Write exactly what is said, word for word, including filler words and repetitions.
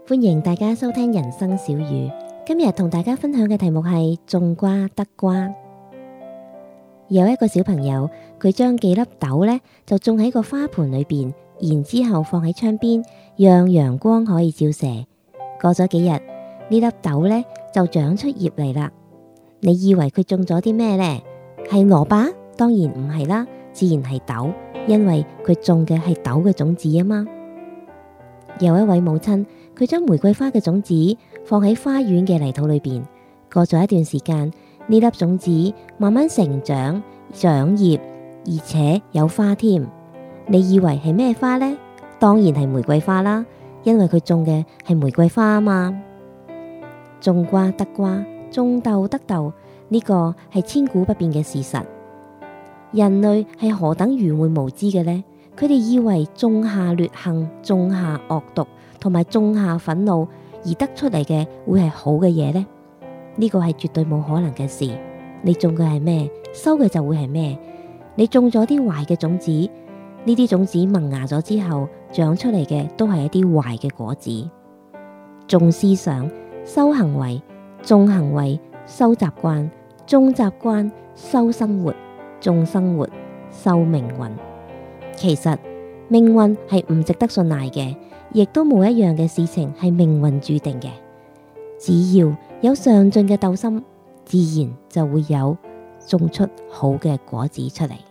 歡迎大家收聽人生小語。今日同大家分享嘅題目係種瓜得瓜。有一個小朋友，佢將幾粒豆呢就種喺個花盆裏邊，然之後放喺窗邊，讓陽光可以照射。過咗幾日，呢粒豆呢就長出葉嚟啦。你以為佢種咗啲咩呢？係蘿蔔？當然唔係啦，自然係豆，因為佢種嘅係豆嘅種子啊嘛。有一位母親，佢將玫瑰花嘅種子放喺花園嘅泥土裏邊。過咗一段時間，呢粒種子慢慢成長、長葉，而且有花添。你以為係咩花呢？當然係玫瑰花啦，因為佢種嘅係玫瑰花啊嘛。種瓜得瓜，種豆得豆，呢個係千古不變嘅事實。人類係何等愚昧無知嘅呢？佢哋以為種下劣行、種下惡毒同埋種下憤怒而得出嚟嘅會係好嘅嘢呢？呢個係絕對冇可能嘅事。你種嘅係咩，收嘅就會係咩。你種咗啲壞嘅種子，呢啲種子萌芽咗之後，長出嚟嘅都係一啲壞嘅果子。種思想，收行為；種行為，收習慣；種習慣，收生活；種生活，收命運。其實命運係唔值得信賴嘅，亦都冇一樣嘅事情係命運注定嘅。只要有上進嘅鬥心，自然就會有種出好嘅果子出嚟。